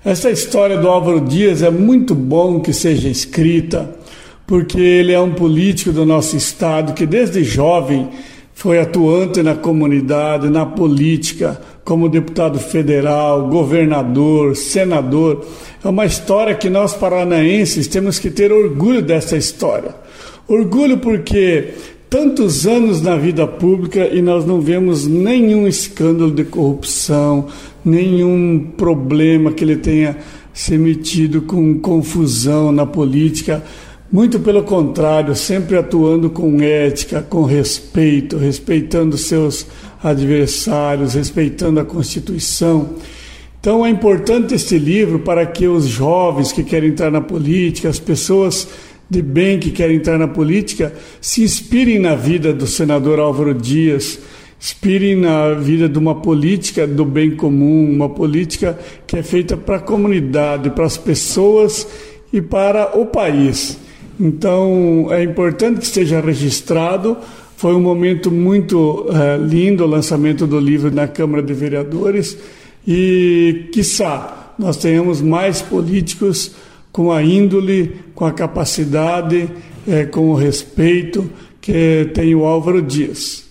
Essa história do Álvaro Dias é muito bom que seja escrita, porque ele é um político do nosso estado que desde jovem foi atuante na comunidade, na política, como deputado federal, governador, senador. É uma história que nós paranaenses temos que ter orgulho dessa história. Orgulho porque tantos anos na vida pública e nós não vemos nenhum escândalo de corrupção, nenhum problema que ele tenha se metido com confusão na política. Muito pelo contrário, sempre atuando com ética, com respeito, respeitando seus adversários, respeitando a Constituição. Então é importante este livro para que os jovens que querem entrar na política, as pessoas de bem que querem entrar na política, se inspirem na vida do senador Álvaro Dias, inspirem na vida de uma política do bem comum, uma política que é feita para a comunidade, para as pessoas e para o país. Então, é importante que esteja registrado. Foi um momento muito lindo o lançamento do livro na Câmara de Vereadores e, quiçá, nós tenhamos mais políticos com a índole, com a capacidade, com o respeito que tem o Álvaro Dias.